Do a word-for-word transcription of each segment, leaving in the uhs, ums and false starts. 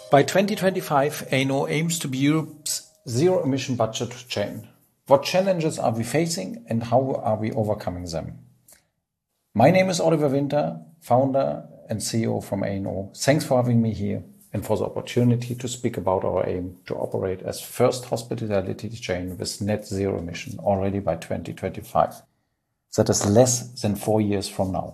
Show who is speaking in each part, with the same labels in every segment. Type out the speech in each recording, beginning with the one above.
Speaker 1: By twenty twenty-five, A N O aims to be Europe's zero-emission budget chain. What challenges are we facing and how are we overcoming them? My name is Oliver Winter, founder and C E O from A N O. Thanks for having me here and for the opportunity to speak about our aim to operate as first hospitality chain with net zero emission already by twenty twenty-five. That is less than four years from now.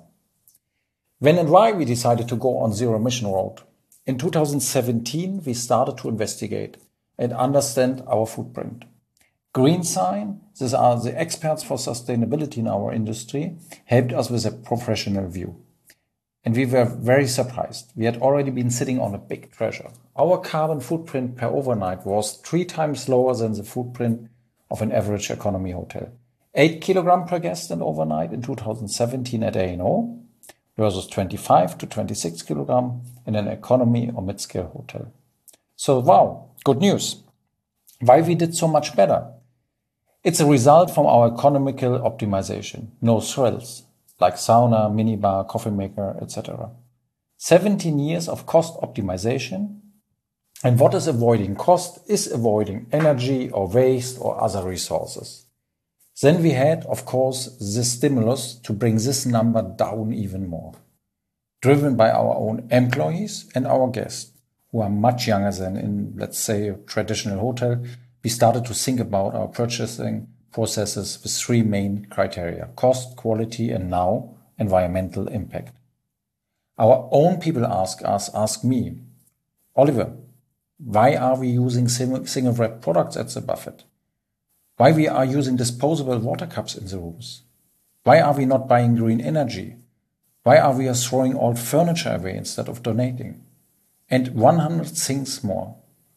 Speaker 1: When and why we decided to go on zero emission road? In two thousand seventeen, we started to investigate and understand our footprint. GreenSign, these are the experts for sustainability in our industry, helped us with a professional view. And we were very surprised. We had already been sitting on a big treasure. Our carbon footprint per overnight was three times lower than the footprint of an average economy hotel. eight kilogram per guest and overnight in two thousand seventeen at A N O versus twenty-five to twenty-six kilogram in an economy or mid-scale hotel. So wow, good news. Why we did so much better? It's a result from our economical optimization. No thrills, like sauna, minibar, coffee maker, et cetera. seventeen years of cost optimization. And what is avoiding cost is avoiding energy or waste or other resources. Then we had, of course, the stimulus to bring this number down even more, driven by our own employees and our guests, who are much younger than in, let's say, a traditional hotel. We started to think about our purchasing processes with three main criteria: cost, quality, and now environmental impact. Our own people ask us, ask me, Oliver, why are we using single wrap products at the buffet? Why we are using disposable water cups in the rooms? Why are we not buying green energy? Why are we throwing old furniture away instead of donating? And one hundred things more.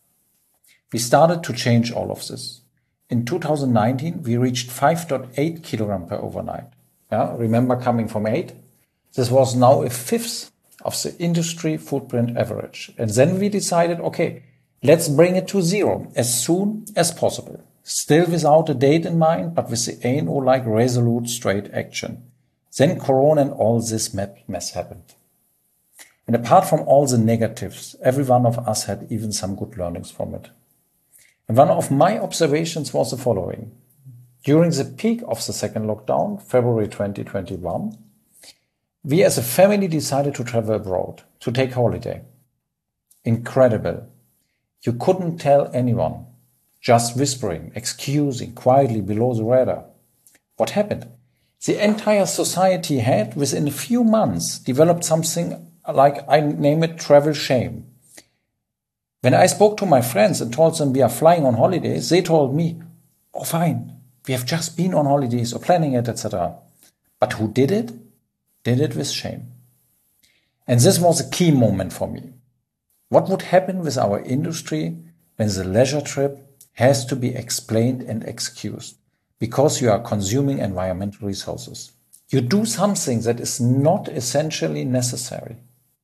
Speaker 1: We started to change all of this. In two thousand nineteen, we reached five point eight kilogram per overnight. Yeah, remember coming from eight? This was now a fifth of the industry footprint average. And then we decided, okay, let's bring it to zero as soon as possible. Still without a date in mind, but with the A N O-like resolute straight action. Then Corona and all this mess happened. And apart from all the negatives, every one of us had even some good learnings from it. And one of my observations was the following. During the peak of the second lockdown, February twenty twenty-one, we as a family decided to travel abroad, to take holiday. Incredible. You couldn't tell anyone. Just whispering, excusing, quietly below the radar. What happened? The entire society had, within a few months, developed something like, I name it, travel shame. When I spoke to my friends and told them we are flying on holidays, they told me, oh fine, we have just been on holidays or planning it, et cetera. But who did it? Did it with shame. And this was a key moment for me. What would happen with our industry when the leisure trip has to be explained and excused because you are consuming environmental resources? You do something that is not essentially necessary.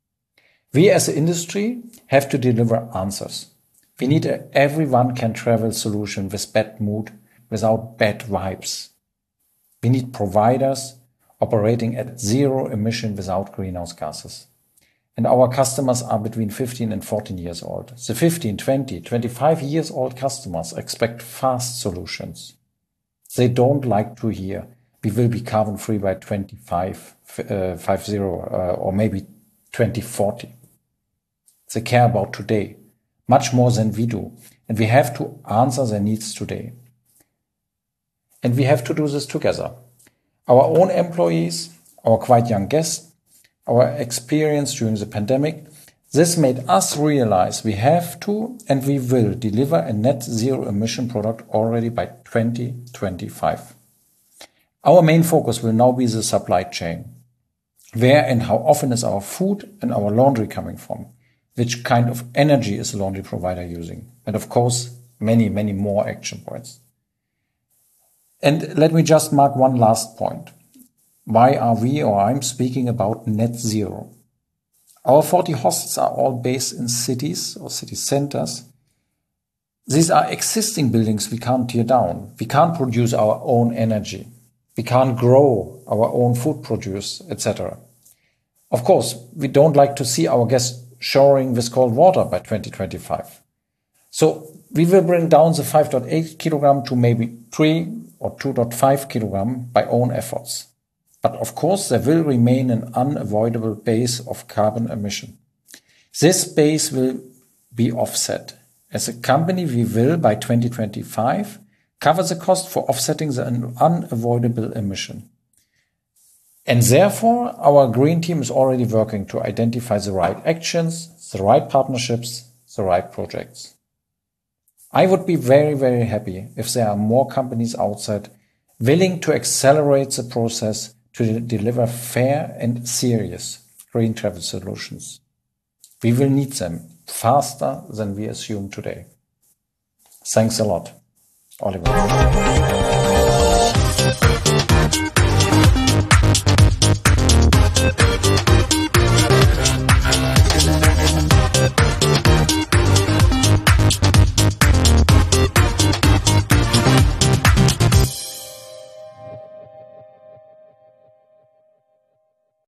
Speaker 1: We as an industry have to deliver answers. We need a everyone can travel solution with bad mood, without bad vibes. We need providers operating at zero emission without greenhouse gases. And our customers are between fifteen and fourteen years old. The fifteen, twenty, twenty-five years old customers expect fast solutions. They don't like to hear, we will be carbon free by twenty-five, uh, fifty, uh, or maybe twenty forty. They care about today, much more than we do. And we have to answer their needs today. And we have to do this together. Our own employees, our quite young guests, our experience during the pandemic, this made us realize we have to and we will deliver a net zero emission product already by twenty twenty-five. Our main focus will now be the supply chain. Where and how often is our food and our laundry coming from? Which kind of energy is the laundry provider using? And of course, many, many more action points. And let me just mark one last point. Why are we or I'm speaking about net zero? Our forty hostels are all based in cities or city centers. These are existing buildings we can't tear down. We can't produce our own energy. We can't grow our own food produce, et cetera. Of course, we don't like to see our guests shoring with cold water by twenty twenty-five. So we will bring down the five point eight kilogram to maybe three or two point five kilogram by own efforts. But of course, there will remain an unavoidable base of carbon emission. This base will be offset. As a company, we will, by twenty twenty-five, cover the cost for offsetting the unavoidable emission. And therefore, our green team is already working to identify the right actions, the right partnerships, the right projects. I would be very, very happy if there are more companies outside willing to accelerate the process to deliver fair and serious green travel solutions. We will need them faster than we assume today. Thanks a lot. Oliver.